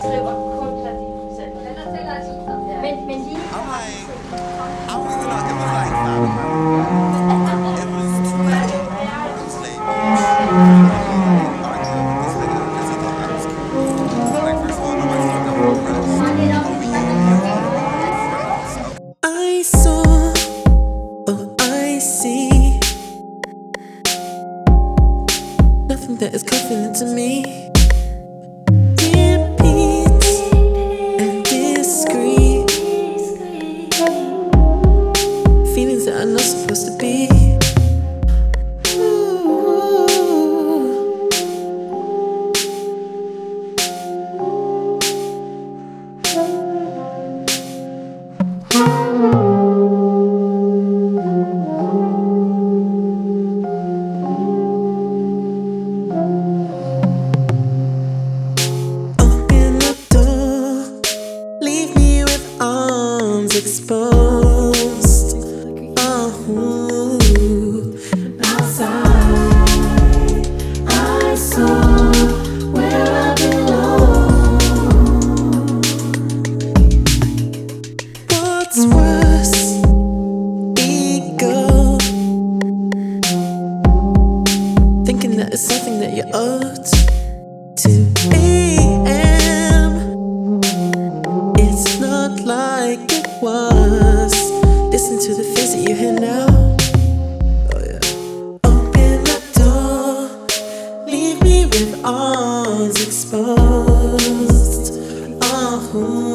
Skriver kun Platin-procent. Den der tæller altså sådan. Men lige I'm like, I was gonna, it was like 500. It was too much. It was like, arguing with this nigga because he thought I was cool. Like, first of all, nobody thought that was impressed. Over you, friends. I saw, oh I see, nothing that is confident to me. Repeat and discreet, feelings that are not supposed to be. Open the door, leave me with arms exposed. Outside, I saw where I belong. What's worse? Ego, thinking that it's something that you owed to. AM, it's not like it was. Listen to the face that you hear now. Oh yeah. Open the door, leave me with arms exposed.